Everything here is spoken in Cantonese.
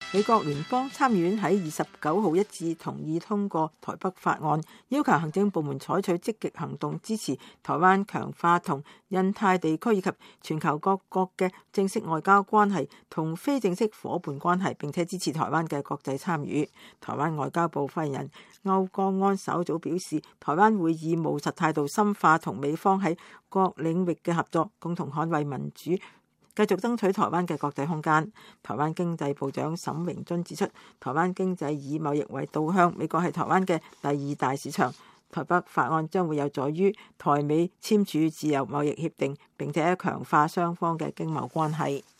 美國聯邦參議院喺29號一致同意通過台北法案，要求行政部門採取積極行動，支持台灣強化同印太地區以及全球各國嘅正式外交關係同非正式夥伴關係，並且支持台灣嘅國際參與。台灣外交部發言人歐江安稍早表示，台灣會以務實態度深化同美方喺各領域嘅合作，共同捍衛民主，繼續爭取台灣嘅國際空間。台灣經濟部長沈榮津指出，台灣經濟以貿易為導向，美國係台灣嘅第二大市場。台北法案將會有助於台美簽署自由貿易協定，並且強化雙方嘅經貿關係。